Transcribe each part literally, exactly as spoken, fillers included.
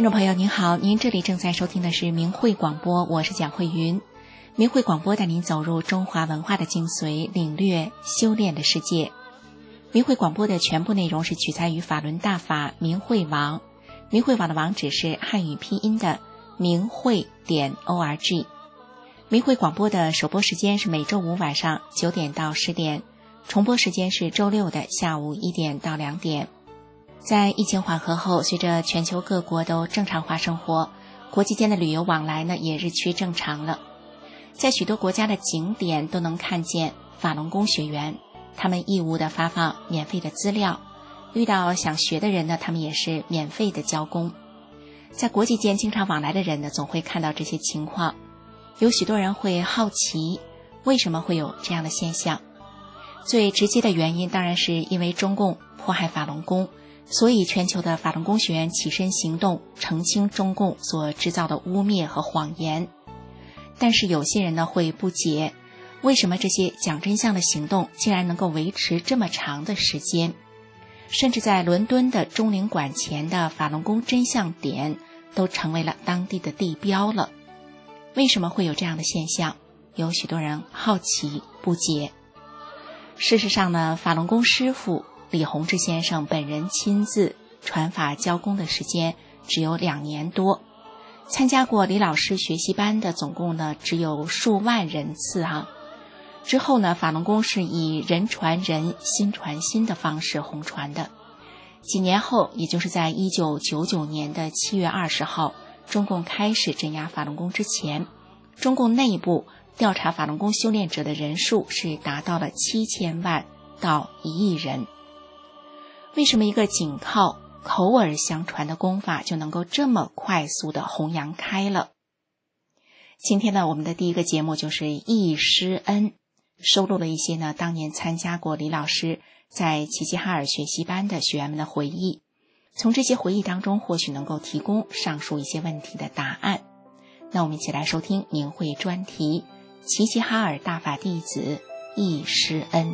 听众朋友您好，您这里正在收听的是明慧广播，我是蒋慧云。明慧广播带您走入中华文化的精髓，领略修炼的世界。明慧广播的全部内容是取材于法轮大法明慧网，明慧网的网址是汉语拼音的明慧点 org。 明慧广播的首播时间是每周五晚上九点到十点，重播时间是周六的下午一点到两点。在疫情缓和后，随着全球各国都正常化生活，国际间的旅游往来呢也日趋正常了。在许多国家的景点都能看见法轮功学员，他们义务的发放免费的资料，遇到想学的人呢，他们也是免费的教功。在国际间经常往来的人呢，总会看到这些情况。有许多人会好奇，为什么会有这样的现象？最直接的原因当然是因为中共迫害法轮功，所以全球的法轮功学员起身行动，澄清中共所制造的污蔑和谎言。但是有些人呢会不解，为什么这些讲真相的行动竟然能够维持这么长的时间？甚至在伦敦的钟灵馆前的法轮功真相点都成为了当地的地标了。为什么会有这样的现象？有许多人好奇不解。事实上呢，法轮功师父李洪志先生本人亲自传法教功的时间只有两年多，参加过李老师学习班的总共呢只有数万人次哈、啊。之后呢，法轮功是以人传人心传心的方式红传的。几年后，也就是在一九九九年的七月二十号，中共开始镇压法轮功之前，中共内部调查法轮功修炼者的人数是达到了七千万到一亿人。为什么一个仅靠口耳相传的功法就能够这么快速的弘扬开了？今天呢，我们的第一个节目就是忆师恩，收录了一些呢当年参加过李老师在齐齐哈尔学习班的学员们的回忆，从这些回忆当中或许能够提供上述一些问题的答案。那我们一起来收听明慧专题齐齐哈尔大法弟子忆师恩。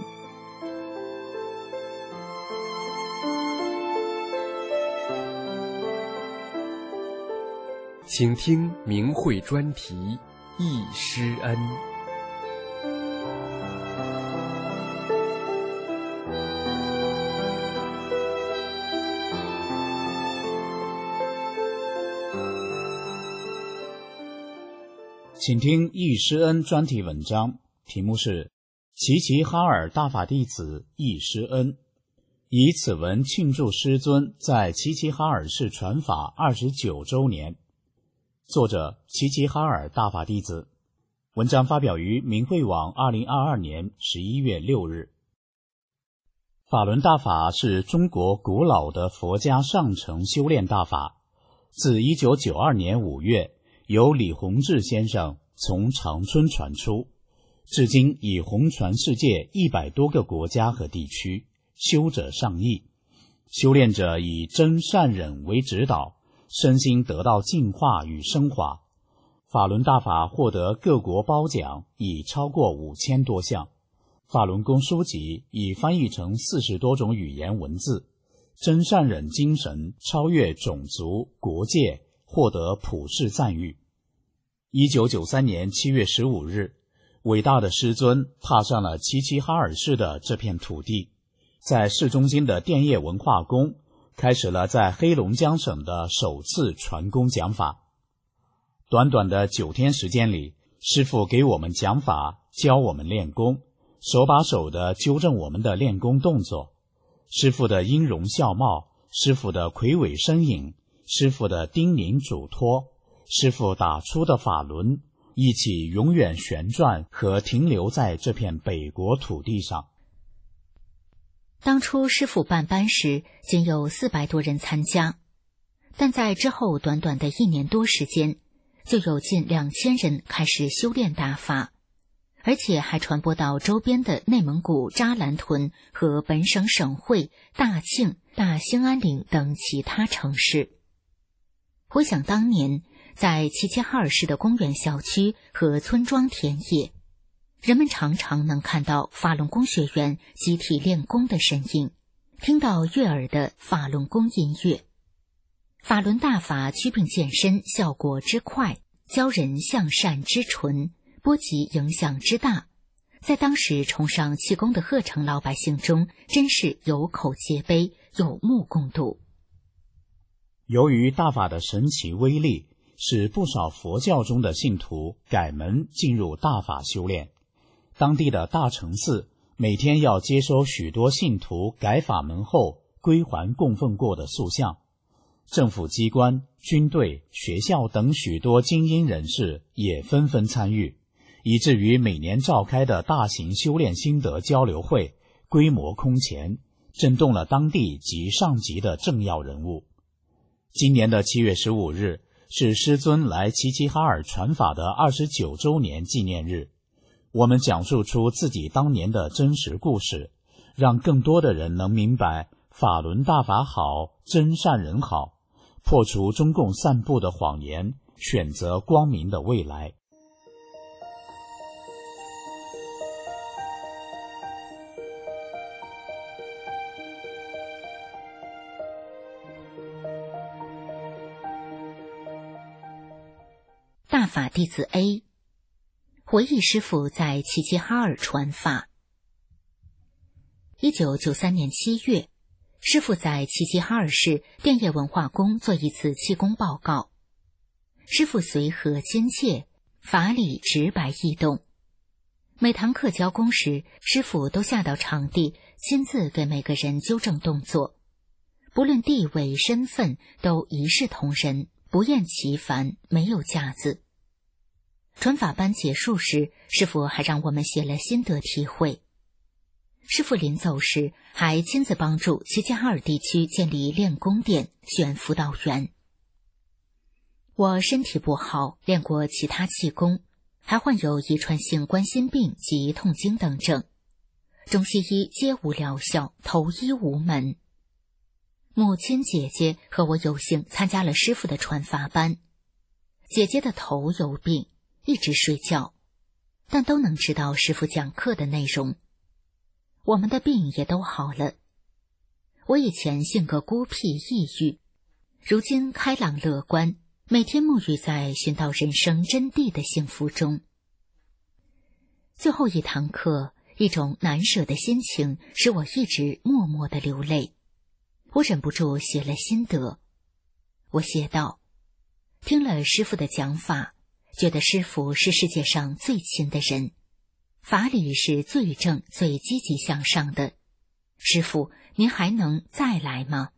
请听明慧专题忆师恩。 请听忆师恩专题文章，题目是齐齐哈尔大法弟子忆师恩，以此文庆祝师尊在齐齐哈尔市传法二十九周年。作者齐齐哈尔大法弟子，文章发表于明慧网二零二二年十一月六日。法轮大法是中国古老的佛家上乘修炼大法，自一九九二年五月由李洪志先生从长春传出，至今已红传世界一百多个国家和地区，修者上亿，修炼者以真善忍为指导，身心得到净化与升华。法轮大法获得各国褒奖已超过五千多项，法轮功书籍已翻译成四十多种语言文字，真善忍精神超越种族国界，获得普世赞誉。一九九三年七月十五日，伟大的师尊踏上了齐齐哈尔市的这片土地，在市中心的电业文化宫开始了在黑龙江省的首次传功讲法。短短的九天时间里，师父给我们讲法，教我们练功，手把手地纠正我们的练功动作。师父的音容笑貌，师父的魁伟身影，师父的叮咛嘱托，师父打出的法轮，一起永远旋转和停留在这片北国土地上。 当初师父办班时仅有四百多人参加，但在之后短短的一年多时间，就有近两千人开始修炼大法，而且还传播到周边的内蒙古扎兰屯和本省省会大庆、大兴安岭等其他城市。回想当年在齐齐哈尔市的公园小区和村庄田野，人们常常能看到法轮功学员集体练功的身影，听到悦耳的法轮功音乐。 法轮大法祛病健身效果之快，教人向善之纯，波及影响之大，在当时崇尚气功的鹤城老百姓中，真是有口皆碑，有目共睹。 由于大法的神奇威力，使不少佛教中的信徒改门进入大法修炼。当地的大乘寺每天要接收许多信徒改法门后归还供奉过的塑像。政府机关、军队、学校等许多精英人士也纷纷参与，以至于每年召开的大型修炼心得交流会规模空前，震动了当地及上级的政要人物。今年的七月十五日是师尊来齐齐哈尔传法的二十九周年纪念日。我们讲述出自己当年的真实故事，让更多的人能明白法轮大法好，真善人好，破除中共散布的谎言，选择光明的未来。 大法弟子 A 回忆师父在齐齐哈尔传法。一九九三年七月，师父在齐齐哈尔市电业文化宫做一次气功报告。师父随和亲切，法理直白易懂。每堂课教功时，师父都下到场地，亲自给每个人纠正动作，不论地位身份，都一视同仁，不厌其烦，没有架子。传法班结束时，师父还让我们写了心得体会。师父临走时还亲自帮助齐齐哈尔地区建立练功点，选辅导员。我身体不好，练过其他气功，还患有遗传性冠心病及痛经等症，中西医皆无疗效，投医无门。母亲姐姐和我有幸参加了师父的传法班。姐姐的头有病，一直睡觉，但都能知道师父讲课的内容。我们的病也都好了。我以前性格孤僻抑郁，如今开朗乐观，每天沐浴在寻到人生真谛的幸福中。最后一堂课，一种难舍的心情使我一直默默地流泪。我忍不住写了心得。我写道：听了师父的讲法，觉得师父是世界上最亲的人，法理是最正最积极向上的。师父，您还能再来吗？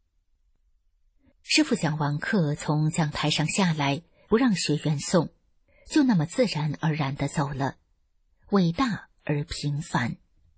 师父讲完课从讲台上下来，不让学员送，就那么自然而然地走了。伟大而平凡。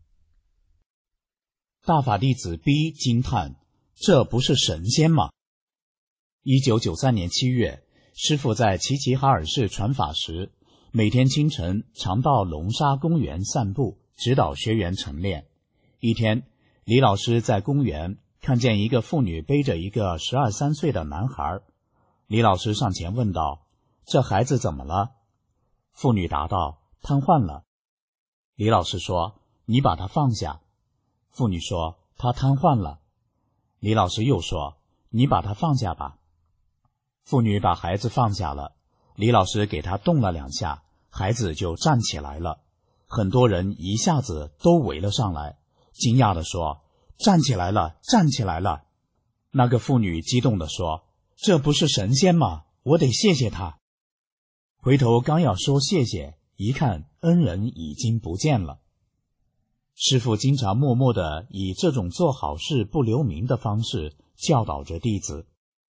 大法弟子 B 惊叹：这不是神仙吗？一九九三年七月，师父在齐齐哈尔市传法时，每天清晨常到龙沙公园散步，指导学员晨练。一天，李老师在公园看见一个妇女背着一个十二三岁的男孩。李老师上前问道：这孩子怎么了？妇女答道：瘫痪了。李老师说：你把他放下。妇女说：他瘫痪了。李老师又说：你把他放下吧。妇女把孩子放下了，李老师给他动了两下，孩子就站起来了。很多人一下子都围了上来，惊讶地说：站起来了，站起来了。那个妇女激动地说：这不是神仙吗？我得谢谢他。回头刚要说谢谢，一看恩人已经不见了。师父经常默默地以这种做好事不留名的方式教导着弟子。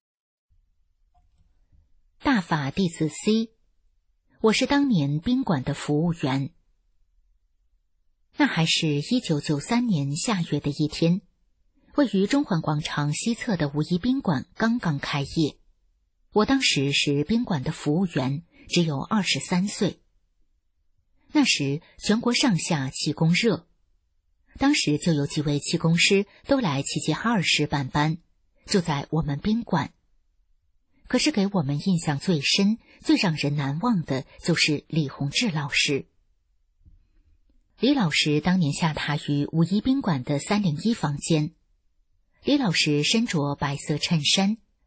大法弟子 C， 我是当年宾馆的服务员。那还是一九九三年夏月的一天，位于中环广场西侧的五一宾馆刚刚开业。我当时是宾馆的服务员，只有二十三岁。那时全国上下气功热，当时就有几位气功师都来齐齐哈尔市办班，住在我们宾馆。可是给我们印象最深、最让人难忘的就是李洪志老师。李老师当年下榻于五一宾馆的三零一房间。李老师身着白色衬衫，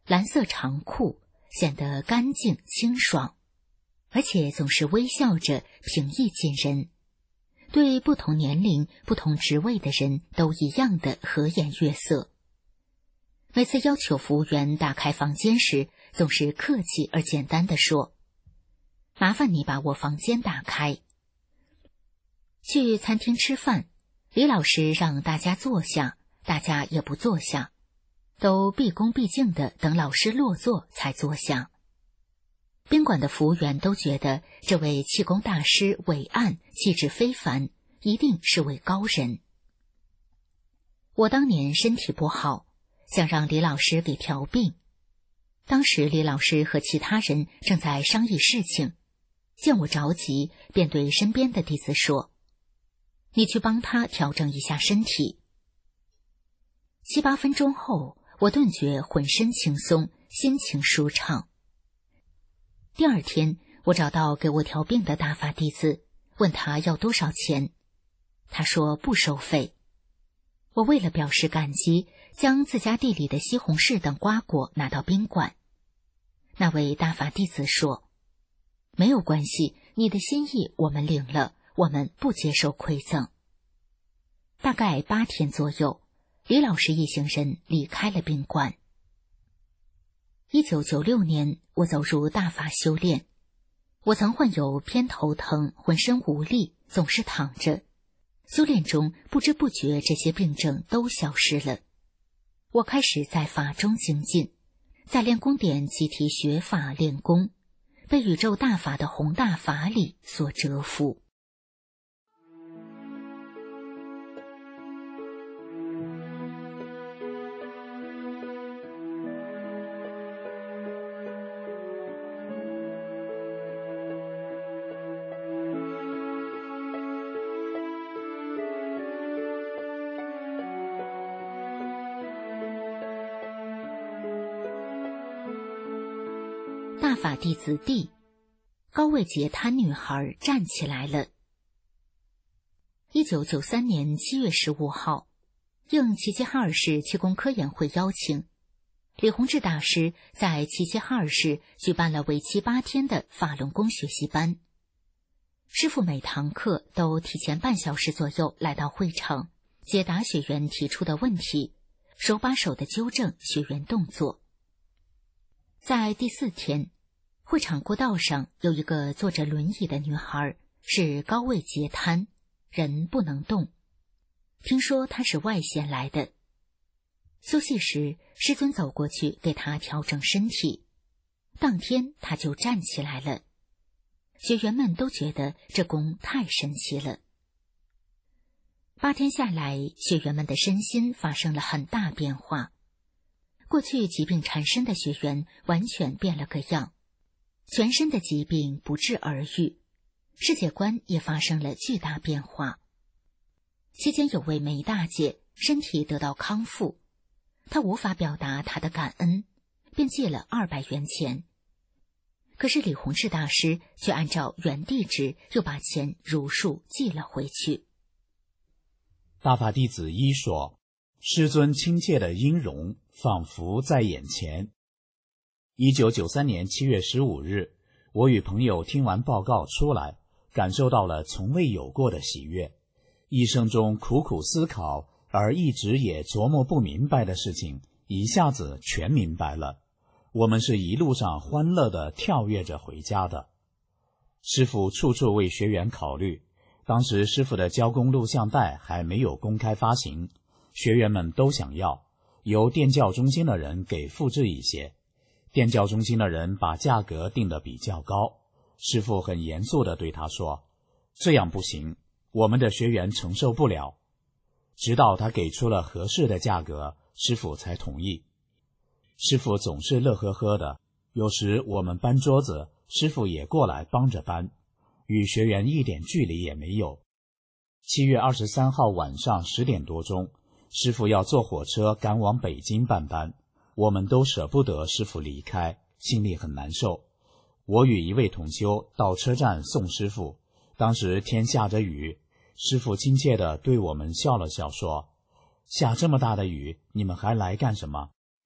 蓝色长裤，显得干净清爽，而且总是微笑着，平易近人，对不同年龄、不同职位的人都一样的和颜悦色。每次要求服务员打开房间时，总是客气而简单地说：“麻烦你把我房间打开。”去餐厅吃饭，李老师让大家坐下，大家也不坐下，都毕恭毕敬地等老师落座才坐下。宾馆的服务员都觉得这位气功大师伟岸，气质非凡，一定是位高人。我当年身体不好，想让李老师给调病。当时李老师和其他人正在商议事情，见我着急，便对身边的弟子说：“你去帮他调整一下身体。”七八分钟后，我顿觉浑身轻松，心情舒畅。第二天，我找到给我调病的大法弟子，问他要多少钱。他说不收费。我为了表示感激，将自家地里的西红柿等瓜果拿到宾馆。那位大法弟子说：“没有关系，你的心意我们领了，我们不接受馈赠。”大概八天左右，李老师一行人离开了宾馆。一九九六年，我走入大法修炼。我曾患有偏头疼，浑身无力，总是躺着。修炼中不知不觉，这些病症都消失了。我开始在法中精进，在练功点集体学法练功，被宇宙大法的宏大法理所折服。大法弟子D，高位截瘫女孩站起来了。一九九三年七月十五号，应齐齐哈尔市气功科研会邀请，李洪志大师在齐齐哈尔市举办了为期八天的法轮功学习班。师父每堂课都提前半小时左右来到会场，解答学员提出的问题，手把手地纠正学员动作。在第四天，会场过道上有一个坐着轮椅的女孩，是高位截瘫，人不能动。听说她是外县来的。休息时，师尊走过去给她调整身体，当天她就站起来了。学员们都觉得这功太神奇了。八天下来，学员们的身心发生了很大变化。过去疾病缠身的学员完全变了个样，全身的疾病不治而愈，世界观也发生了巨大变化。期间有位梅大姐身体得到康复，她无法表达她的感恩，便借了二百元钱。可是李洪志大师却按照原地址又把钱如数寄了回去。 大法弟子一说，师尊亲切的音容仿佛在眼前。一九九三年七月十五日，我与朋友听完报告出来，感受到了从未有过的喜悦。一生中苦苦思考而一直也琢磨不明白的事情，一下子全明白了。我们是一路上欢乐地跳跃着回家的。师父处处为学员考虑，当时师父的教功录像带还没有公开发行，学员们都想要，由电教中心的人给复制一些。电教中心的人把价格定得比较高，师父很严肃地对他说：“这样不行，我们的学员承受不了。”直到他给出了合适的价格，师父才同意。师父总是乐呵呵的，有时我们搬桌子，师父也过来帮着搬，与学员一点距离也没有。七月二十三号晚上十点多钟，师父要坐火车赶往北京办班，我们都舍不得师父离开，心里很难受。我与一位同修到车站送师父，当时天下着雨，师父亲切地对我们笑了笑说：“下这么大的雨，你们还来干什么？”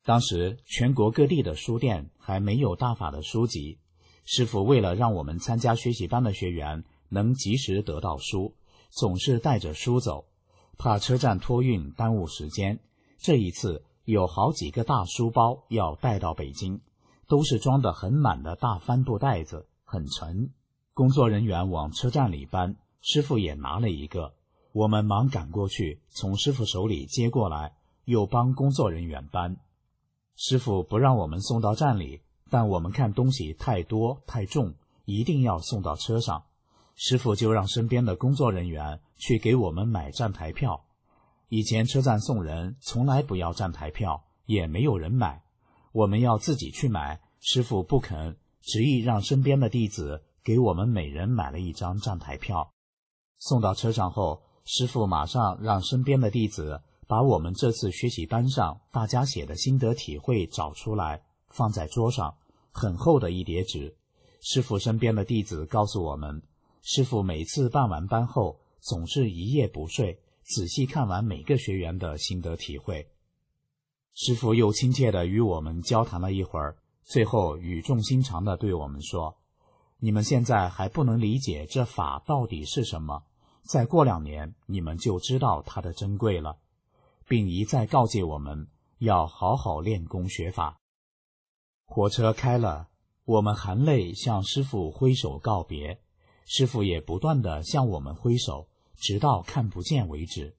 当时全国各地的书店还没有大法的书籍，师父为了让我们参加学习班的学员能及时得到书，总是带着书走，怕车站托运耽误时间。这一次有好几个大书包要带到北京，都是装得很满的大帆布袋子，很沉。工作人员往车站里搬，师父也拿了一个，我们忙赶过去，从师父手里接过来，又帮工作人员搬。师父不让我们送到站里，但我们看东西太多太重，一定要送到车上。师父就让身边的工作人员去给我们买站台票。以前车站送人从来不要站台票，也没有人买，我们要自己去买，师父不肯，执意让身边的弟子给我们每人买了一张站台票。送到车上后，师父马上让身边的弟子把我们这次学习班上大家写的心得体会找出来，放在桌上，很厚的一叠纸。师父身边的弟子告诉我们，师父每次办完班后总是一夜不睡，仔细看完每个学员的心得体会。师父又亲切地与我们交谈了一会儿，最后语重心长地对我们说，你们现在还不能理解这法到底是什么，再过两年你们就知道它的珍贵了，并一再告诫我们要好好练功学法。火车开了，我们含泪向师父挥手告别，师父也不断地向我们挥手，直到看不见为止。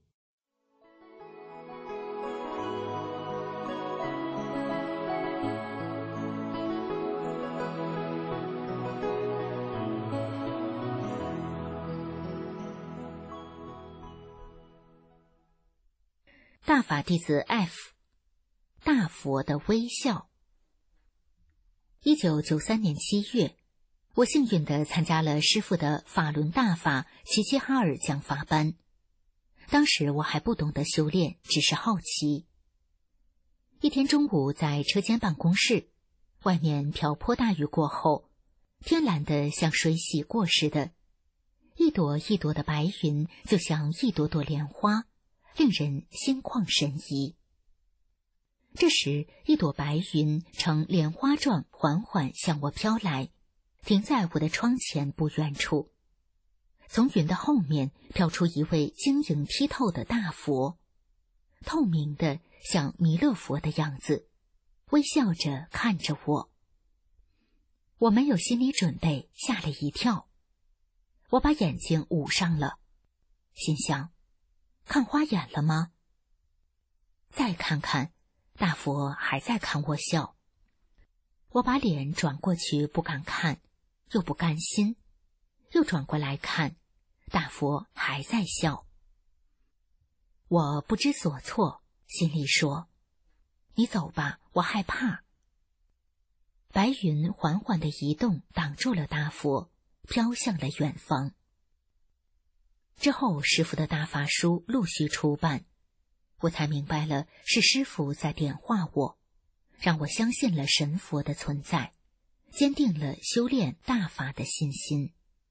大法弟子 F， 大佛的微笑。一九九三年七月，我幸运地参加了师父的法轮大法齐齐哈尔讲法班。当时我还不懂得修炼，只是好奇。一天中午在车间办公室，外面瓢泼大雨过后，天蓝得像水洗过似的，一朵一朵的白云就像一朵朵莲花，令人心旷神怡。这时，一朵白云呈莲花状缓缓向我飘来，停在我的窗前不远处。从云的后面飘出一位晶莹剔透的大佛，透明的像弥勒佛的样子，微笑着看着我。我没有心理准备，吓了一跳。我把眼睛捂上了，心想，看花眼了吗？再看看，大佛还在看我笑。我把脸转过去，不敢看，又不甘心，又转过来看，大佛还在笑。我不知所措，心里说，你走吧，我害怕。白云缓缓地移动，挡住了大佛，飘向了远方。之后师父的大法书陆续出版，我才明白了是师父在点化我，让我相信了神佛的存在，坚定了修炼大法的信心。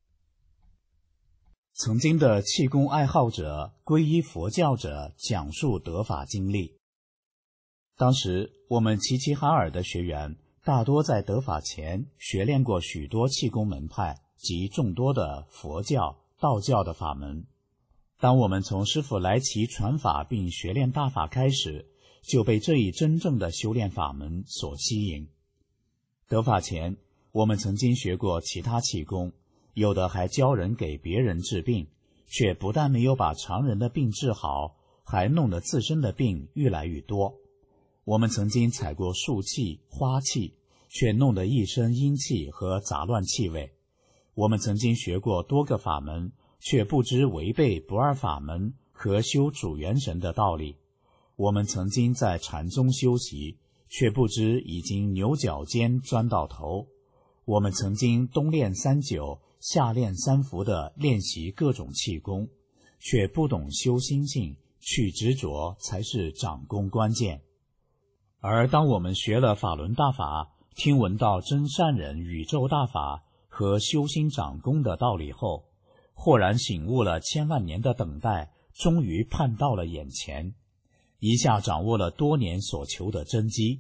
曾经的气功爱好者、皈依佛教者讲述得法经历。当时我们齐齐哈尔的学员大多在得法前学练过许多气功门派及众多的佛教、道教的法门。当我们从师父来齐传法并学练大法开始，就被这一真正的修炼法门所吸引。得法前，我们曾经学过其他气功，有的还教人给别人治病，却不但没有把常人的病治好，还弄得自身的病越来越多。我们曾经采过树气、花气，却弄得一身阴气和杂乱气味。我们曾经学过多个法门，却不知违背不二法门和修主元神的道理。我们曾经在禅宗修习，却不知已经牛角尖钻到头。我们曾经冬练三九，夏练三伏的练习各种气功，却不懂修心性，去执着才是掌功关键。而当我们学了法轮大法，听闻到真善忍宇宙大法和修心掌功的道理后，豁然醒悟了千万年的等待，终于盼到了眼前，一下掌握了多年所求的真机。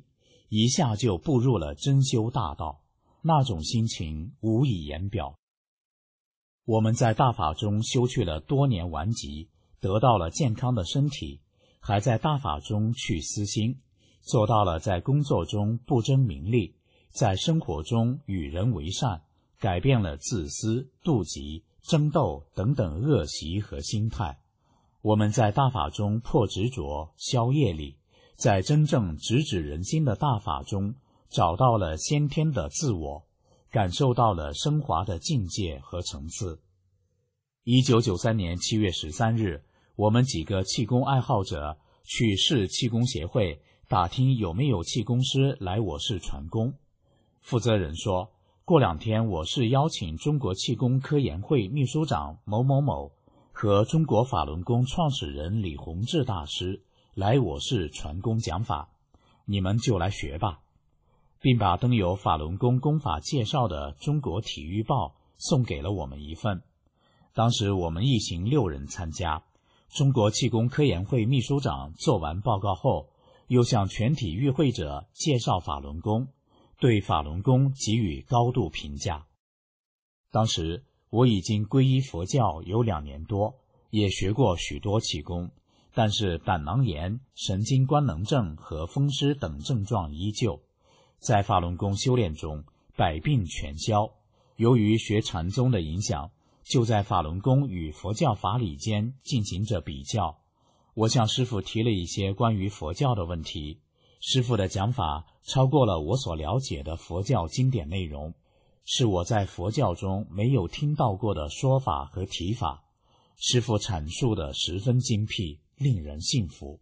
一下就步入了真修大道，那种心情无以言表。我们在大法中修去了多年顽疾，得到了健康的身体，还在大法中去私心，做到了在工作中不争名利，在生活中与人为善，改变了自私、妒忌、争斗等等恶习和心态。我们在大法中破执着、消业力，在真正直指人心的大法中找到了先天的自我，感受到了升华的境界和层次。一九九三年七月十三日，我们几个气功爱好者去市气功协会打听有没有气功师来我市传功。负责人说，过两天我市邀请中国气功科研会秘书长某某某和中国法轮功创始人李洪志大师来我市传功讲法，你们就来学吧，并把登有法轮功功法介绍的《中国体育报》送给了我们一份。当时我们一行六人参加，中国气功科研会秘书长做完报告后，又向全体与会者介绍法轮功，对法轮功给予高度评价。当时我已经皈依佛教有两年多，也学过许多气功，但是胆囊炎、神经官能症和风湿等症状依旧。在法轮功修炼中，百病全消。由于学禅宗的影响，就在法轮功与佛教法理间进行着比较。我向师父提了一些关于佛教的问题，师父的讲法超过了我所了解的佛教经典内容，是我在佛教中没有听到过的说法和提法。师父阐述的十分精辟，令人信服。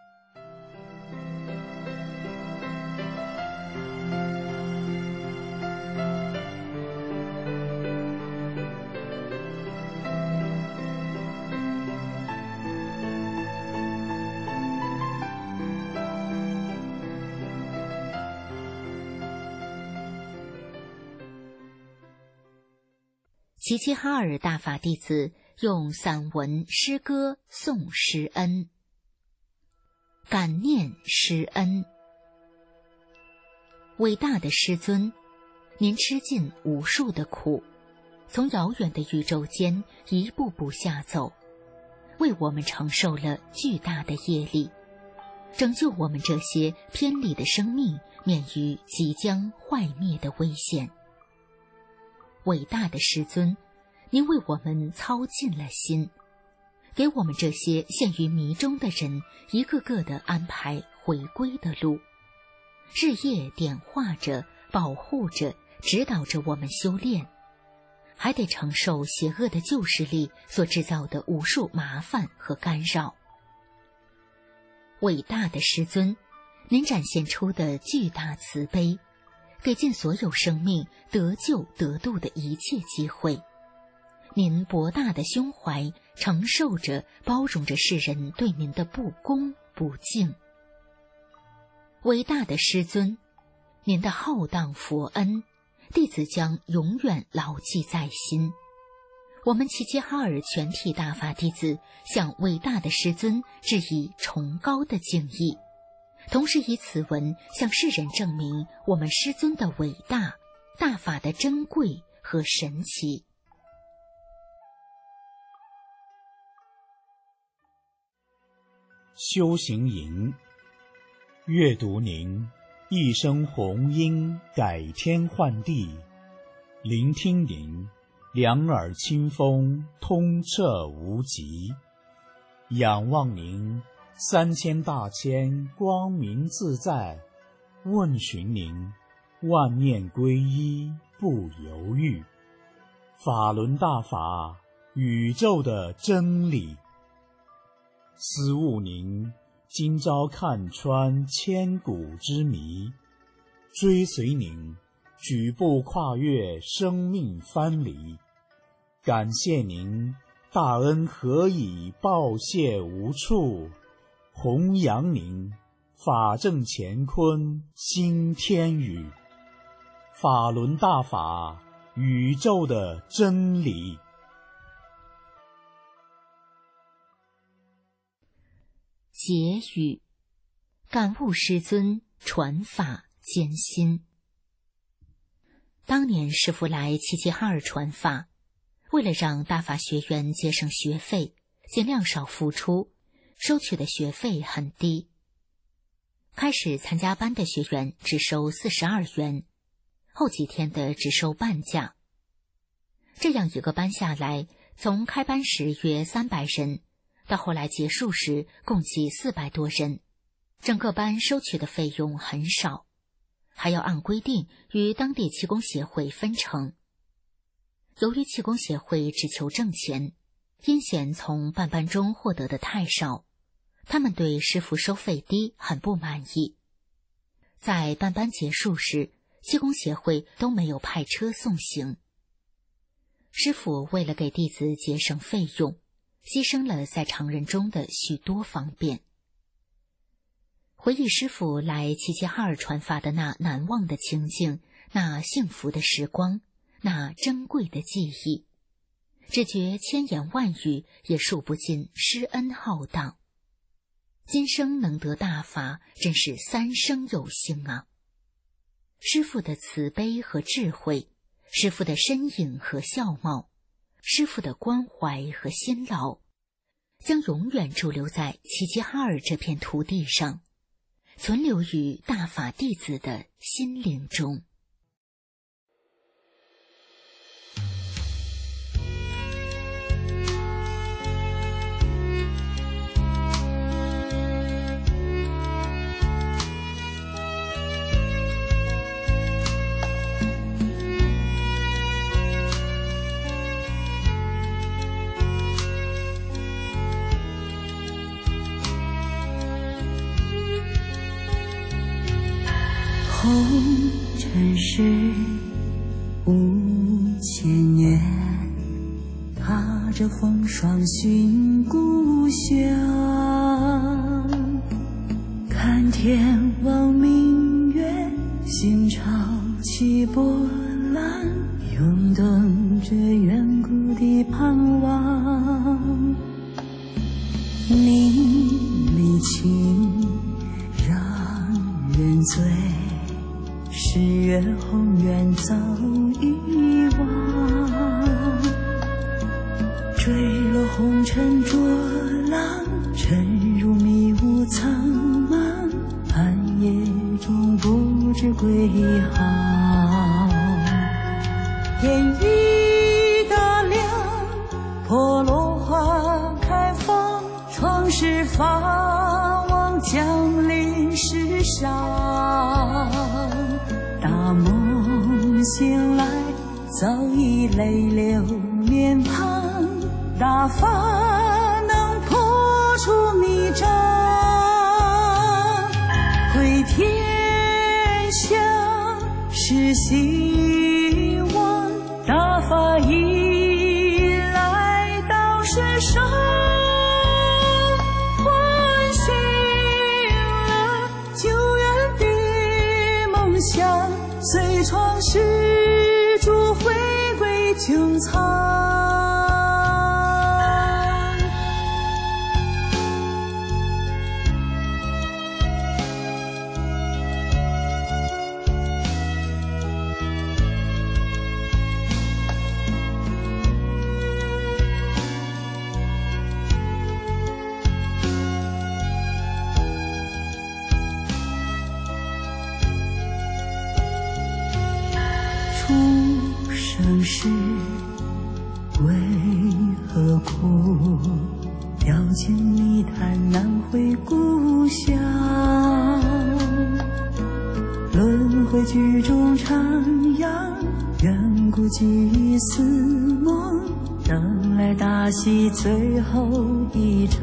齐齐哈尔大法弟子用散文诗歌颂师恩，感念师恩。伟大的师尊，您吃尽无数的苦，从遥远的宇宙间一步步下走，为我们承受了巨大的业力，拯救我们这些偏离的生命免于即将坏灭的危险。伟大的师尊，您为我们操尽了心，给我们这些陷于迷中的人一个个的安排回归的路，日夜点化着、保护着、指导着我们修炼，还得承受邪恶的旧势力所制造的无数麻烦和干扰。伟大的师尊，您展现出的巨大慈悲，给尽所有生命得救得度的一切机会。您博大的胸怀承受着、包容着世人对您的不恭不敬。伟大的师尊，您的浩荡佛恩，弟子将永远牢记在心。我们齐齐哈尔全体大法弟子向伟大的师尊致以崇高的敬意，同时以此文向世人证明我们师尊的伟大、大法的珍贵和神奇。 修行营，阅读您，一声洪音改天换地；聆听您，两耳清风通彻无极；仰望您，三千大千光明自在；问询您，万念归一不犹豫。法轮大法，宇宙的真理。思悟您，今朝看穿千古之谜；追随您，举步跨越生命藩篱。感谢您，大恩何以报谢无处；弘扬您，法正乾坤新天宇。法轮大法，宇宙的真理。 结语：感悟师尊传法艰辛。当年师父来齐齐哈尔传法，为了让大法学员节省学费，尽量少付出，收取的学费很低。开始参加班的学员只收四十二元，后几天的只收半价。这样一个班下来，从开班时约三百人，到后来结束时共计四百多人，整个班收取的费用很少，还要按规定与当地气功协会分成。由于气功协会只求挣钱，因嫌从办班中获得的太少，他们对师父收费低很不满意。在办班结束时，气功协会都没有派车送行。师父为了给弟子节省费用，牺牲了在常人中的许多方便。回忆师父来齐齐哈尔传法的那难忘的情景，那幸福的时光，那珍贵的记忆，只觉千言万语也数不尽师恩浩荡。今生能得大法，真是三生有幸啊！师父的慈悲和智慧，师父的身影和相貌，师父的关怀和辛劳，将永远驻留在齐齐哈尔这片土地上，存留于大法弟子的心灵中。 红尘事五千年，踏着风霜寻故乡，看天望明月，心潮起波澜，涌动着远古的盼望。你离情让人醉，十月宏愿早遗忘，坠落红尘浊浪，沉入迷雾苍茫，暗夜中不知归航。烟雨大亮，破落花开放，创世法王降临世上。大梦醒来，早已泪流面庞，大法能破除迷障，回天下是希望，大法已来到世上，唤醒了久远的梦想，随创世主回归穹苍。出生时为何苦，掉进泥潭难回故乡，轮回剧中徜徉，远古记忆似梦，等来大戏最后一场。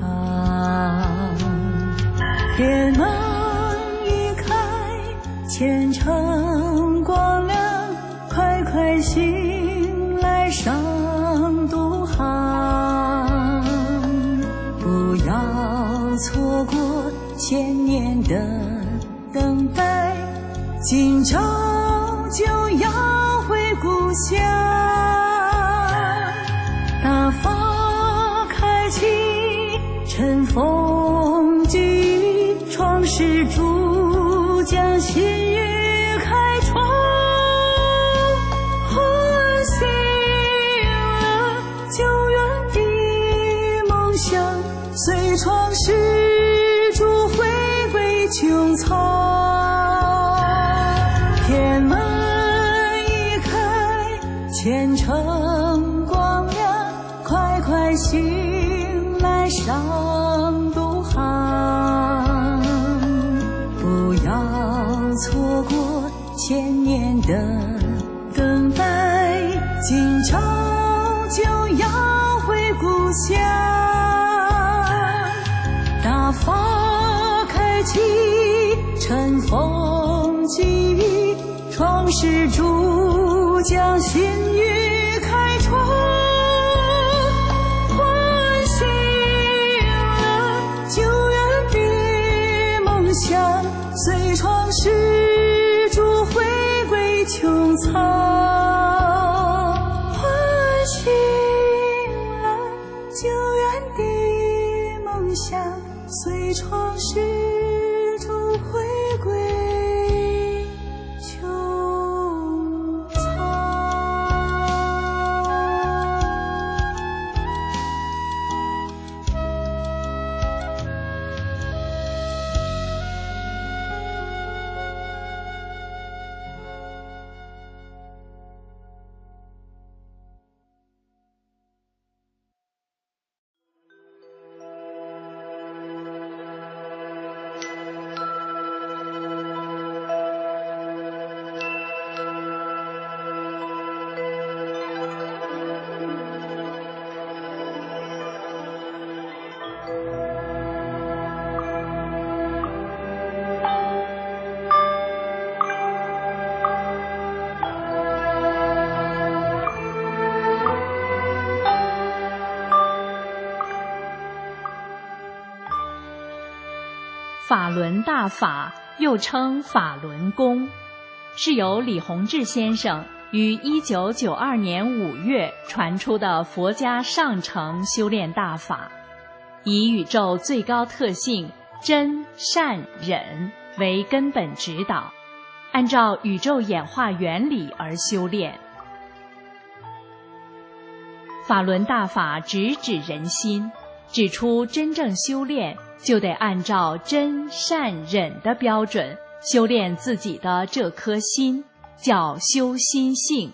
天门一开，前程光亮，快快醒来上渡航，不要错过千年的等待，今朝就要回故乡。大法开启，尘封记忆，创世主将新语前程光亮，快快醒来上渡航，不要错过千年的等待，今朝就要回故乡。大发开启，乘风起雨，创世主将新语开创，唤醒了久远的梦想，随创世主回归穹苍，唤醒了久远的梦想，随创世主回归穹苍。 法轮大法又称法轮功，是由李洪志先生于一九九二年五月传出的佛家上乘修炼大法，以宇宙最高特性真善忍为根本指导，按照宇宙演化原理而修炼。法轮大法直指人心，指出真正修炼就得按照真善忍的标准修炼自己的这颗心，叫修心性。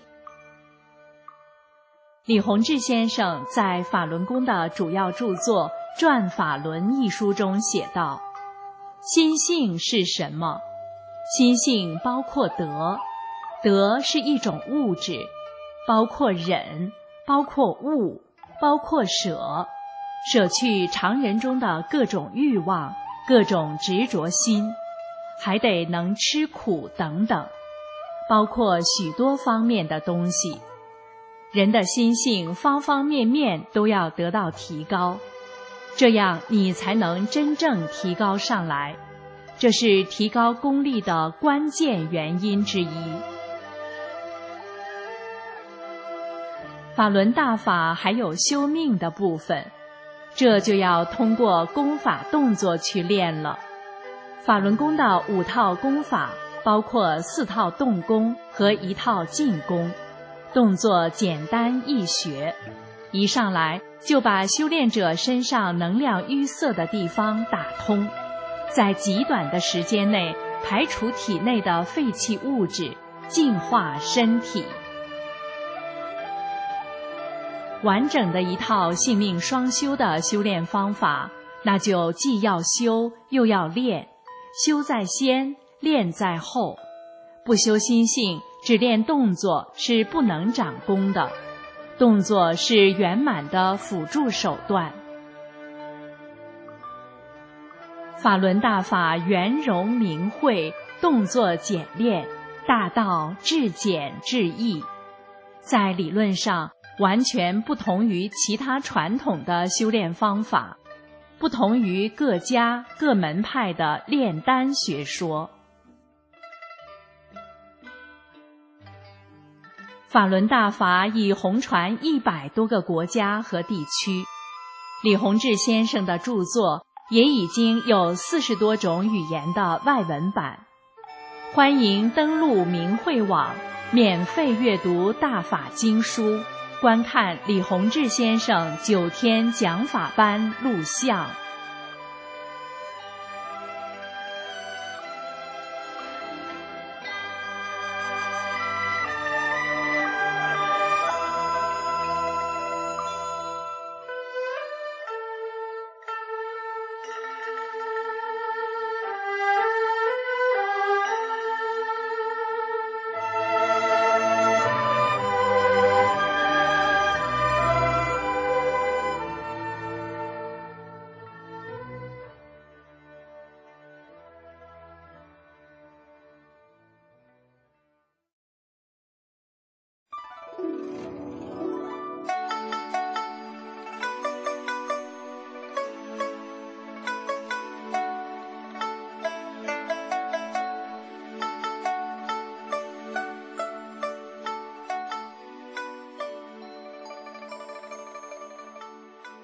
李洪志先生在法轮功的主要著作《转法轮》一书中写道：心性是什么？心性包括德，德是一种物质，包括忍，包括悟，包括舍，舍去常人中的各种欲望，各种执着心，还得能吃苦等等，包括许多方面的东西。人的心性方方面面都要得到提高，这样你才能真正提高上来，这是提高功力的关键原因之一。法轮大法还有修命的部分，这就要通过功法动作去练了。法轮功的五套功法包括四套动功和一套静功，动作简单易学，一上来就把修炼者身上能量淤塞的地方打通，在极短的时间内排除体内的废弃物质，净化身体。完整的一套性命双修的修炼方法，那就既要修又要练，修在先，练在后。不修心性，只练动作是不能长功的，动作是圆满的辅助手段。法轮大法圆融明慧，动作简练，大道至简至易，在理论上完全不同于其他传统的修炼方法，不同于各家各门派的炼丹学说。法轮大法已红传一百多个国家和地区，李洪志先生的著作也已经有四十多种语言的外文版。欢迎登录明慧网，免费阅读大法经书，观看李洪志先生九天讲法班录像。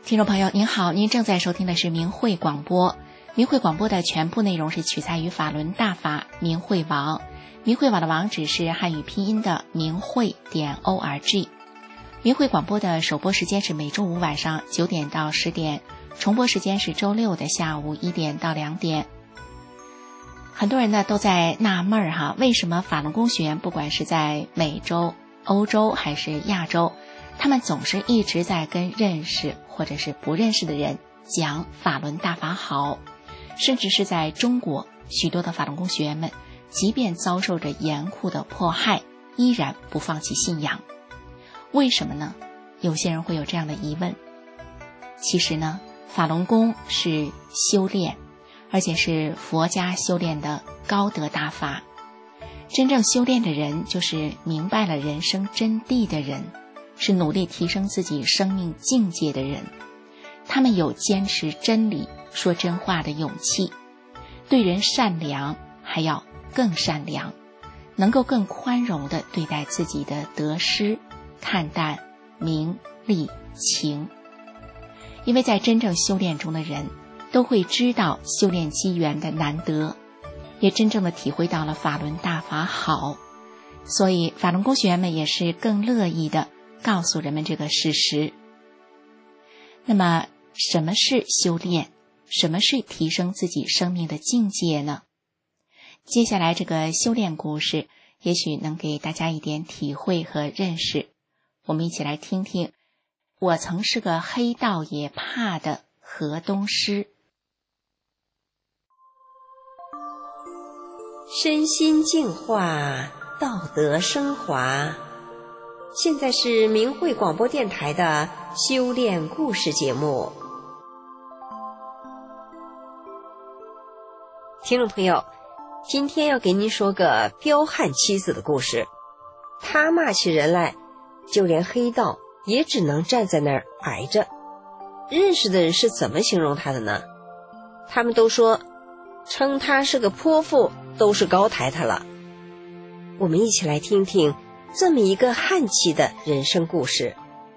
听众朋友您好，您正在收听的是明慧广播。明慧广播的全部内容是取材于法轮大法明慧网，明慧网的网址是汉语拼音的明慧点 org。 明慧广播的首播时间是每周五晚上九点到十点，重播时间是周六的下午一点到两点。很多人呢都在纳闷儿哈，为什么法轮功学员不管是在美洲、欧洲还是亚洲，他们总是一直在跟认识或者是不认识的人讲法轮大法好，甚至是在中国，许多的法轮功学员们即便遭受着严酷的迫害，依然不放弃信仰。为什么呢？有些人会有这样的疑问。其实呢，法轮功是修炼，而且是佛家修炼的高德大法。真正修炼的人，就是明白了人生真谛的人，是努力提升自己生命境界的人。他们有坚持真理、说真话的勇气，对人善良，还要更善良，能够更宽容地对待自己的得失，看淡名利情。因为在真正修炼中的人，都会知道修炼机缘的难得，也真正的体会到了法轮大法好，所以法轮功学员们也是更乐意的告诉人们这个事实。那么什么是修炼？什么是提升自己生命的境界呢？接下来这个修炼故事也许能给大家一点体会和认识。我们一起来听听我曾是个黑道也怕的河东狮。 身心净化，道德升华。现在是明慧广播电台的修炼故事节目。听众朋友，今天要给您说个彪悍妻子的故事。他骂起人来，就连黑道也只能站在那儿挨着。认识的人是怎么形容他的呢？他们都说称他是个泼妇，都是高抬他了。我们一起来听听这么一个悍气的人生故事。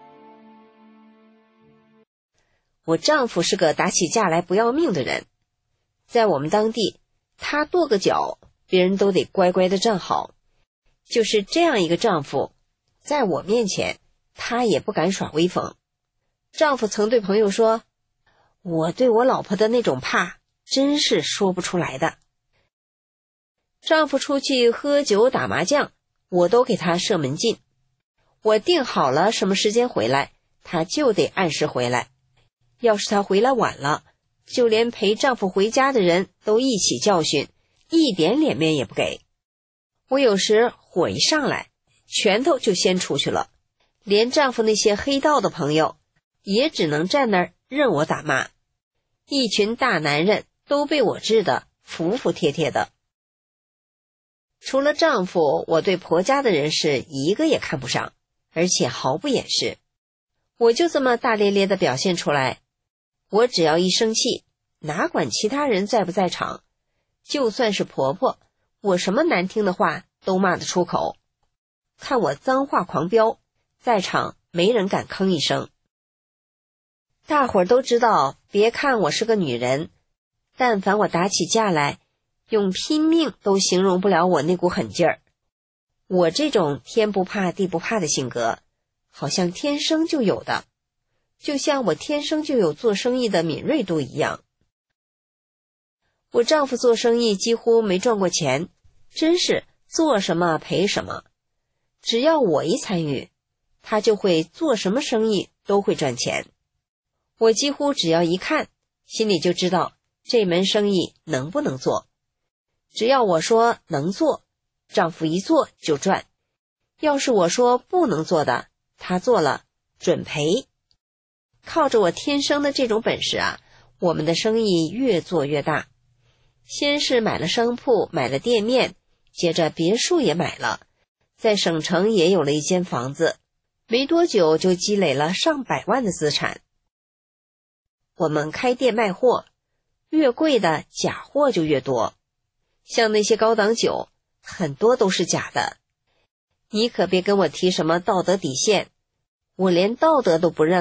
我丈夫是个打起架来不要命的人，在我们当地，他跺个脚，别人都得乖乖的站好。就是这样一个丈夫，在我面前，他也不敢耍威风。丈夫曾对朋友说，我对我老婆的那种怕，真是说不出来的。丈夫出去喝酒打麻将，我都给他设门禁。我定好了什么时间回来，他就得按时回来。要是他回来晚了，就连陪丈夫回家的人都一起教训，一点脸面也不给。我有时火一上来，拳头就先出去了，连丈夫那些黑道的朋友也只能站那儿任我打骂。一群大男人都被我治得服服帖帖的。除了丈夫，我对婆家的人是一个也看不上，而且毫不掩饰。我就这么大咧咧地表现出来。我只要一生气，哪管其他人在不在场，就算是婆婆，我什么难听的话都骂得出口。看我脏话狂飙，在场没人敢吭一声。大伙儿都知道，别看我是个女人，但凡我打起架来，用拼命都形容不了我那股狠劲儿。我这种天不怕地不怕的性格，好像天生就有的，就像我天生就有做生意的敏锐度一样。我丈夫做生意几乎没赚过钱，真是做什么赔什么。只要我一参与，他就会做什么生意都会赚钱。我几乎只要一看，心里就知道这门生意能不能做。只要我说能做，丈夫一做就赚。要是我说不能做的，他做了准赔。靠着我天生的这种本事啊，我们的生意越做越大。先是买了商铺，买了店面，接着别墅也买了，在省城也有了一间房子，没多久就积累了上百万的资产。我们开店卖货，越贵的假货就越多，像那些高档酒，很多都是假的。你可别跟我提什么道德底线，我连道德都不认了，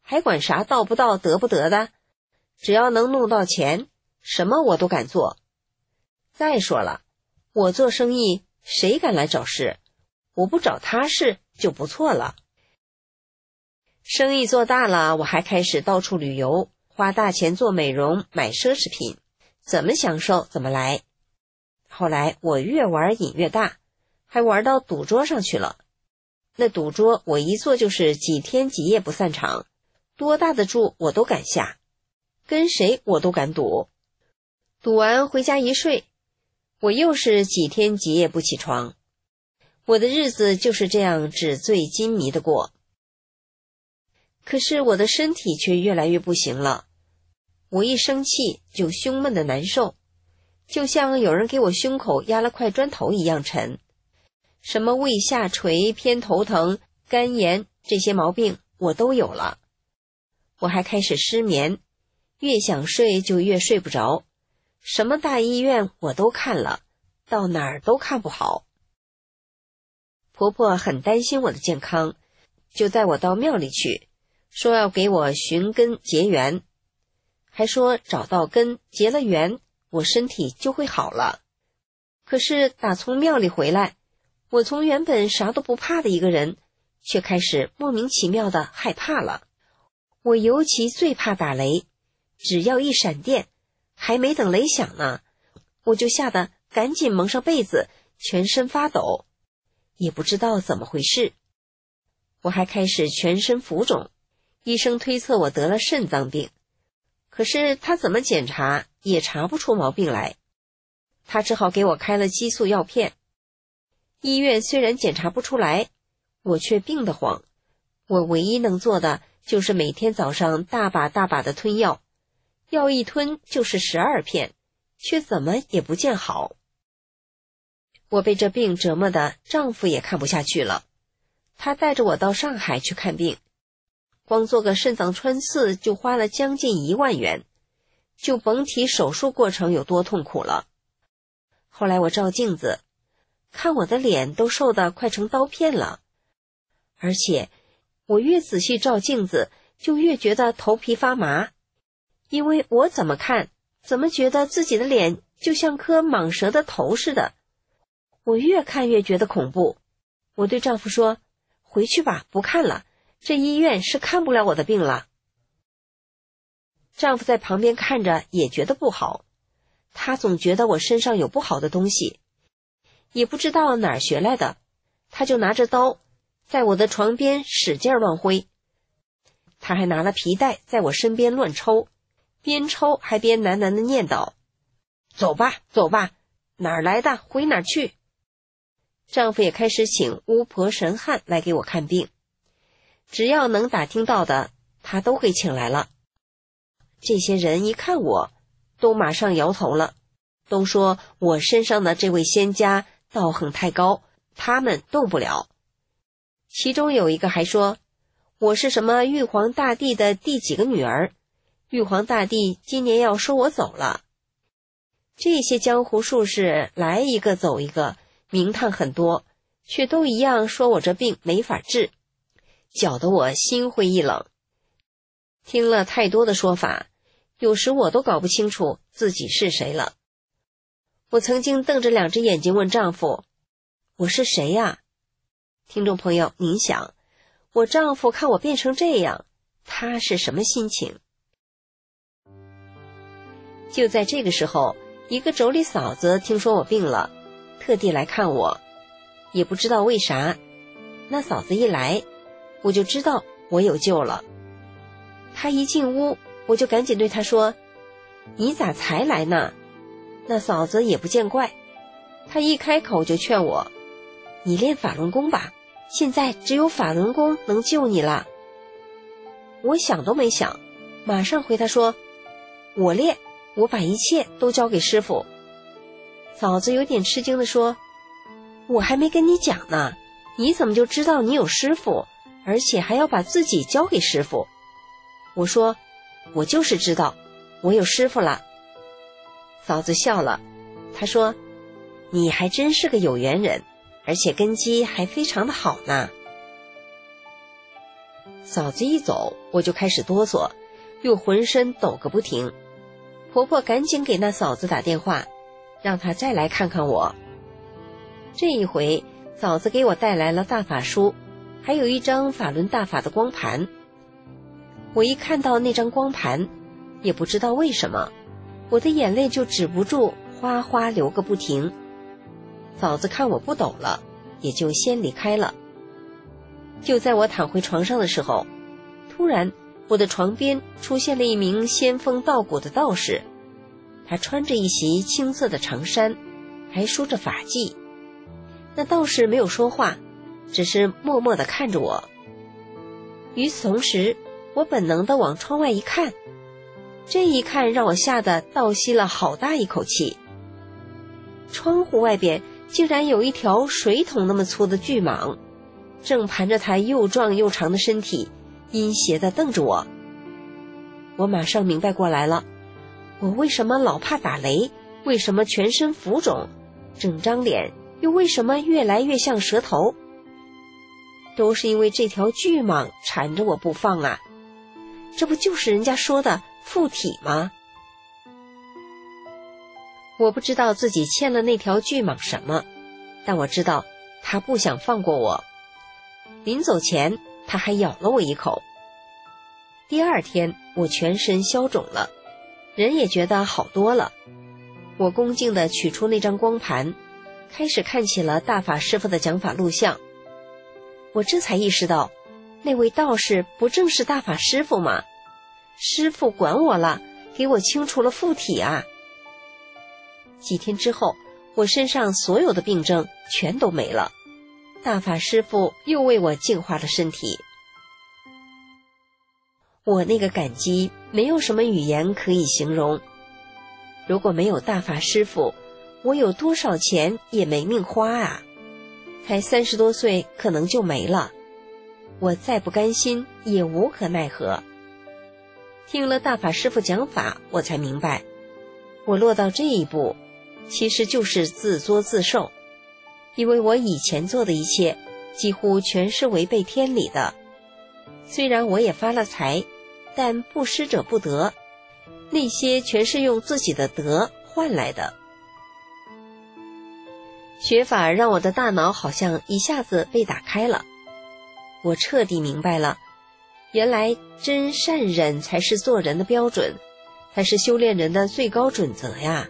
还管啥到不到得不得的，只要能弄到钱，什么我都敢做。再说了，我做生意谁敢来找事，我不找他事就不错了。生意做大了，我还开始到处旅游，花大钱做美容，买奢侈品，怎么享受怎么来。后来我越玩瘾越大，还玩到赌桌上去了。那赌桌我一坐就是几天几夜不散场，多大的注我都敢下，跟谁我都敢赌。赌完回家一睡，我又是几天几夜不起床。我的日子就是这样纸醉金迷的过。可是我的身体却越来越不行了，我一生气就胸闷的难受，就像有人给我胸口压了块砖头一样沉。什么胃下垂、偏头疼、肝炎，这些毛病我都有了。我还开始失眠，越想睡就越睡不着，什么大医院我都看了，到哪儿都看不好。婆婆很担心我的健康，就带我到庙里去，说要给我寻根结缘，还说找到根结了缘，我身体就会好了。可是打从庙里回来，我从原本啥都不怕的一个人，却开始莫名其妙的害怕了。我尤其最怕打雷，只要一闪电，还没等雷响呢，我就吓得赶紧蒙上被子，全身发抖，也不知道怎么回事。我还开始全身浮肿，医生推测我得了肾脏病，可是他怎么检查也查不出毛病来，他只好给我开了激素药片。医院虽然检查不出来，我却病得慌。我唯一能做的就是每天早上大把大把的吞药，药一吞就是十二片，却怎么也不见好。我被这病折磨的丈夫也看不下去了，他带着我到上海去看病，光做个肾脏穿刺就花了将近一万元，就甭提手术过程有多痛苦了。后来我照镜子，看我的脸都瘦得快成刀片了，而且我越仔细照镜子，就越觉得头皮发麻，因为我怎么看，怎么觉得自己的脸就像颗蟒蛇的头似的。我越看越觉得恐怖，我对丈夫说，回去吧，不看了，这医院是看不了我的病了。丈夫在旁边看着也觉得不好，他总觉得我身上有不好的东西，也不知道哪儿学来的，他就拿着刀在我的床边使劲乱挥，他还拿了皮带在我身边乱抽，边抽还边喃喃地念叨，走吧走吧，哪儿来的回哪儿去。丈夫也开始请巫婆神汉来给我看病，只要能打听到的他都会请来了。这些人一看我都马上摇头了，都说我身上的这位仙家道行太高，他们动不了。其中有一个还说我是什么玉皇大帝的第几个女儿，玉皇大帝今年要收我走了。这些江湖术士来一个走一个，名堂很多，却都一样说我这病没法治，搅得我心灰意冷。听了太多的说法，有时我都搞不清楚自己是谁了。我曾经瞪着两只眼睛问丈夫，我是谁呀？听众朋友，您想，我丈夫看我变成这样，他是什么心情？就在这个时候，一个妯娌嫂子听说我病了，特地来看我，也不知道为啥。那嫂子一来，我就知道我有救了。她一进屋，我就赶紧对她说，你咋才来呢？那嫂子也不见怪，她一开口就劝我，你练法轮功吧，现在只有法轮功能救你了。我想都没想，马上回她说，我练，我把一切都交给师父。嫂子有点吃惊地说，我还没跟你讲呢，你怎么就知道你有师父，而且还要把自己交给师父？我说，我就是知道我有师父了。嫂子笑了，她说，你还真是个有缘人，而且根基还非常的好呢。 嫂子一走，我就开始哆嗦，又浑身抖个不停。婆婆赶紧给那嫂子打电话，让她再来看看我。这一回，嫂子给我带来了大法书，还有一张法轮大法的光盘。我一看到那张光盘，也不知道为什么，我的眼泪就止不住哗哗流个不停。嫂子看我不抖了，也就先离开了。就在我躺回床上的时候，突然我的床边出现了一名仙风道骨的道士，他穿着一袭青色的长衫，还梳着发髻。那道士没有说话，只是默默地看着我。与此同时，我本能地往窗外一看，这一看让我吓得倒吸了好大一口气。窗户外边竟然有一条水桶那么粗的巨蟒，正盘着它又壮又长的身体，阴邪地瞪着我。我马上明白过来了，我为什么老怕打雷，为什么全身浮肿，整张脸又为什么越来越像蛇头，都是因为这条巨蟒缠着我不放啊！这不就是人家说的附体吗？我不知道自己欠了那条巨蟒什么，但我知道它不想放过我。临走前，它还咬了我一口。第二天，我全身消肿了，人也觉得好多了。我恭敬地取出那张光盘，开始看起了大法师父的讲法录像。我这才意识到，那位道士不正是大法师父吗？师父管我了，给我清除了附体啊！几天之后，我身上所有的病症全都没了，大法师父又为我净化了身体。我那个感激没有什么语言可以形容。如果没有大法师父，我有多少钱也没命花啊！才三十多岁，可能就没了。我再不甘心，也无可奈何。听了大法师父讲法，我才明白，我落到这一步，其实就是自作自受，因为我以前做的一切，几乎全是违背天理的。虽然我也发了财，但不施者不得，那些全是用自己的德换来的。学法让我的大脑好像一下子被打开了，我彻底明白了，原来真善忍才是做人的标准，才是修炼人的最高准则呀。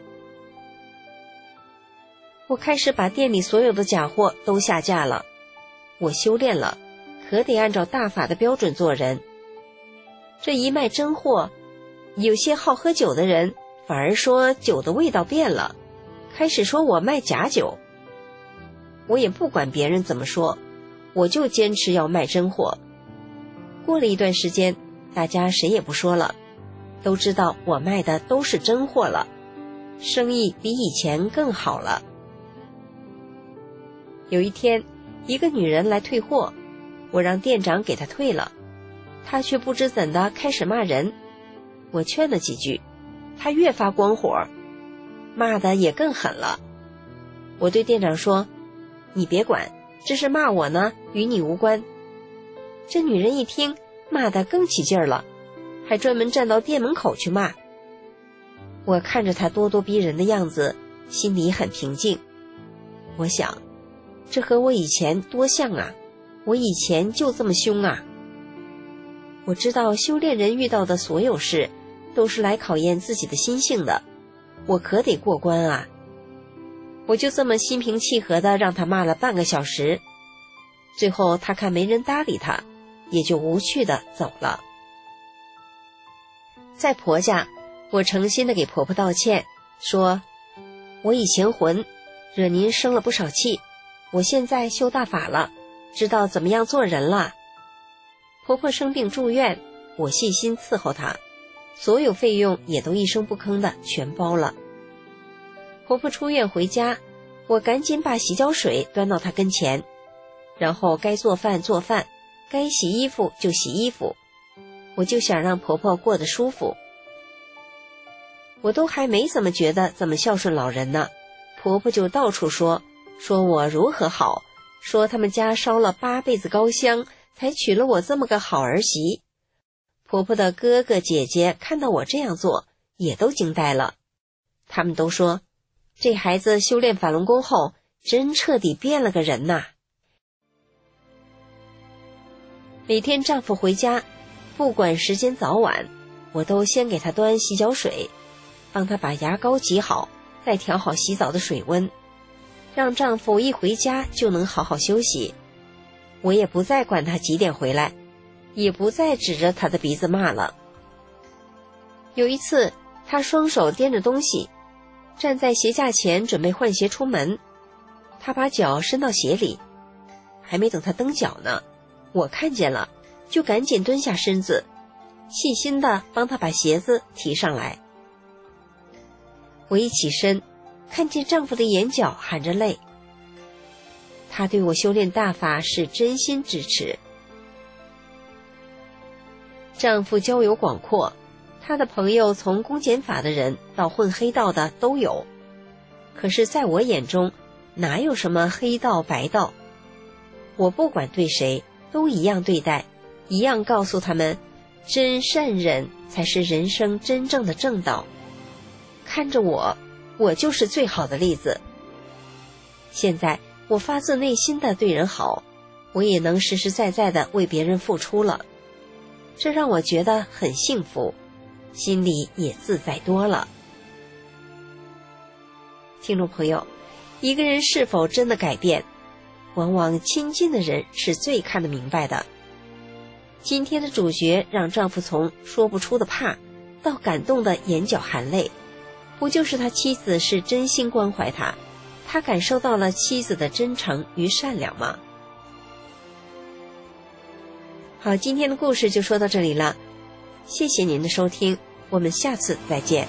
我开始把店里所有的假货都下架了。我修炼了，可得按照大法的标准做人。这一卖真货，有些好喝酒的人反而说酒的味道变了，开始说我卖假酒。我也不管别人怎么说，我就坚持要卖真货。过了一段时间，大家谁也不说了，都知道我卖的都是真货了，生意比以前更好了。有一天，一个女人来退货，我让店长给她退了，她却不知怎的开始骂人。我劝了几句，她越发光火，骂得也更狠了。我对店长说，你别管，这是骂我呢，与你无关。这女人一听，骂得更起劲儿了，还专门站到店门口去骂。我看着她咄咄逼人的样子，心里很平静。我想，这和我以前多像啊，我以前就这么凶啊。我知道修炼人遇到的所有事都是来考验自己的心性的，我可得过关啊。我就这么心平气和地让他骂了半个小时，最后他看没人搭理他，也就无趣地走了。在婆家，我诚心地给婆婆道歉，说我以前混，惹您生了不少气，我现在修大法了，知道怎么样做人了。婆婆生病住院，我细心伺候她，所有费用也都一声不吭的全包了。婆婆出院回家，我赶紧把洗脚水端到她跟前，然后该做饭做饭，该洗衣服就洗衣服，我就想让婆婆过得舒服。我都还没怎么觉得怎么孝顺老人呢，婆婆就到处说说我如何好，说他们家烧了八辈子高香才娶了我这么个好儿媳。婆婆的哥哥姐姐看到我这样做，也都惊呆了。他们都说，这孩子修炼法轮功后，真彻底变了个人呐。每天丈夫回家，不管时间早晚，我都先给他端洗脚水，帮他把牙膏挤好，再调好洗澡的水温，让丈夫一回家就能好好休息。我也不再管他几点回来，也不再指着他的鼻子骂了。有一次，他双手掂着东西，站在鞋架前准备换鞋出门，他把脚伸到鞋里，还没等他蹬脚呢，我看见了，就赶紧蹲下身子，细心地帮他把鞋子提上来。我一起身，看见丈夫的眼角含着泪，他对我修炼大法是真心支持。丈夫交友广阔，他的朋友从公检法的人到混黑道的都有，可是在我眼中，哪有什么黑道白道？我不管对谁，都一样对待，一样告诉他们，真善忍才是人生真正的正道。看着我，我就是最好的例子。现在我发自内心的对人好，我也能实实在在的为别人付出了，这让我觉得很幸福，心里也自在多了。听众朋友，一个人是否真的改变，往往亲近的人是最看得明白的。今天的主角让丈夫从说不出的怕到感动的眼角含泪，不就是他妻子是真心关怀他，他感受到了妻子的真诚与善良吗？好，今天的故事就说到这里了，谢谢您的收听，我们下次再见。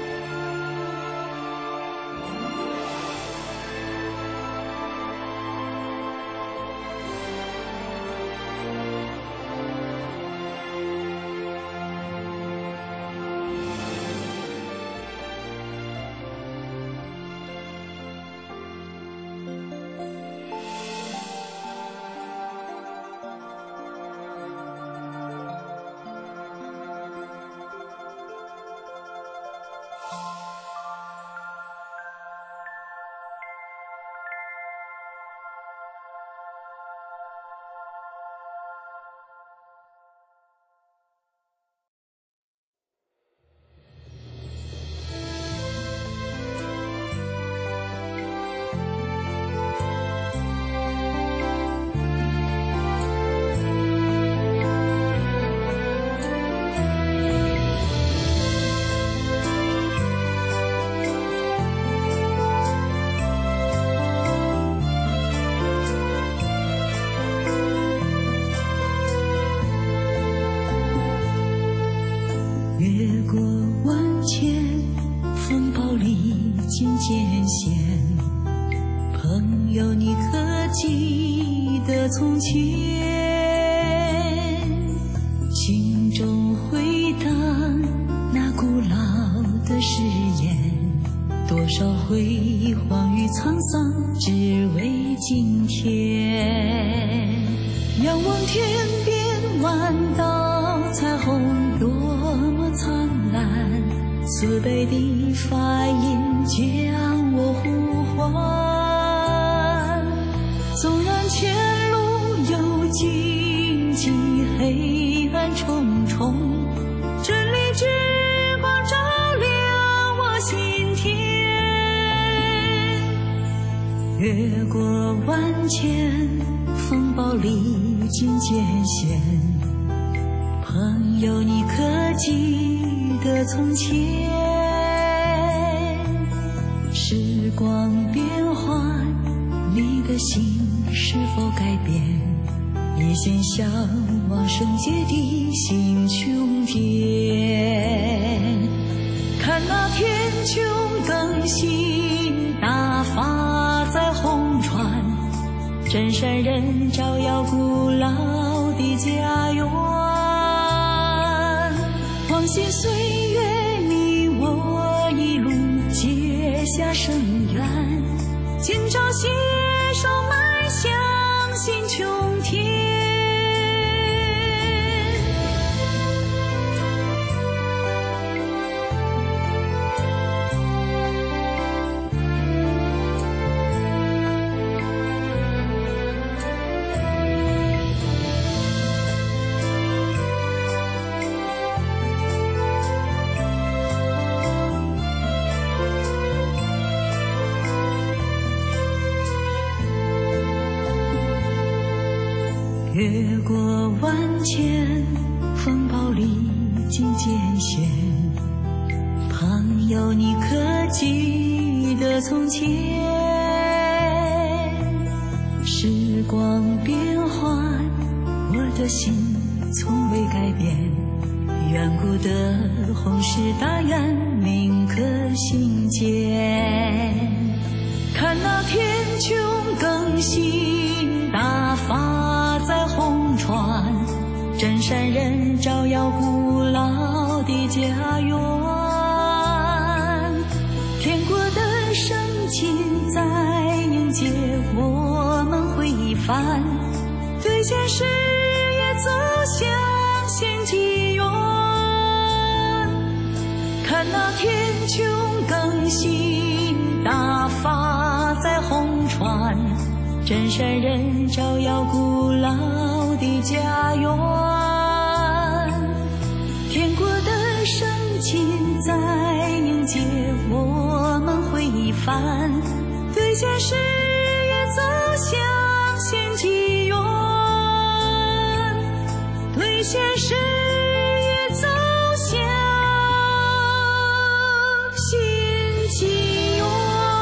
从前，心中回荡那古老的誓言，多少辉煌与沧桑，只为今天。仰望天边万道彩虹，多么灿烂，慈悲的法音将我呼唤。纵然前路有荆棘，黑暗重重，真理之光照亮我心田。越过万千风暴，历经艰险，朋友你可记得从前？时光变幻，你的心是否改变？一心向往圣洁的新穹殿，看那天穹更新，大法在红传，真善人照耀古老的家园。往昔岁月，你我一路结下深缘，今朝携手迈向新穹天。 越过万千风暴历经艰险，朋友你可记得从前？时光变幻，我的心从未改变，远古的红石大雁铭刻心间。看那天穹更新，大发在红船，真善人照耀古老的家园。天国的圣境在迎接我们回返，对现实也走向新纪元。看那天穹更新，大发在红船，真善人照耀古老的家园。天国的圣境在迎接我们回返，对现实也走向新纪元，对现实也走向新纪元。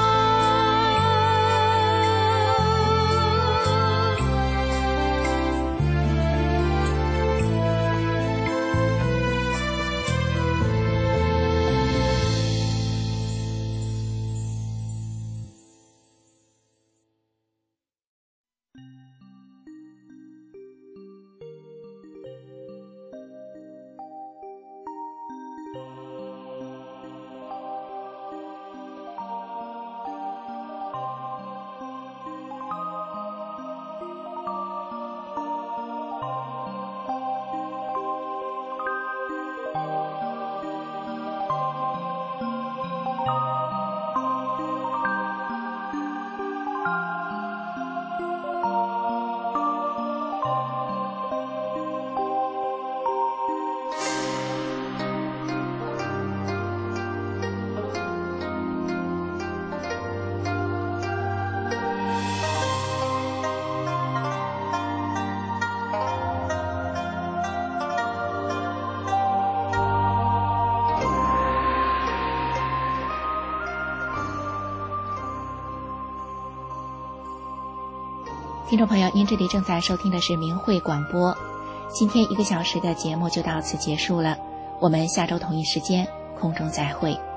听众朋友，您这里正在收听的是明慧广播。今天一个小时的节目就到此结束了，我们下周同一时间空中再会。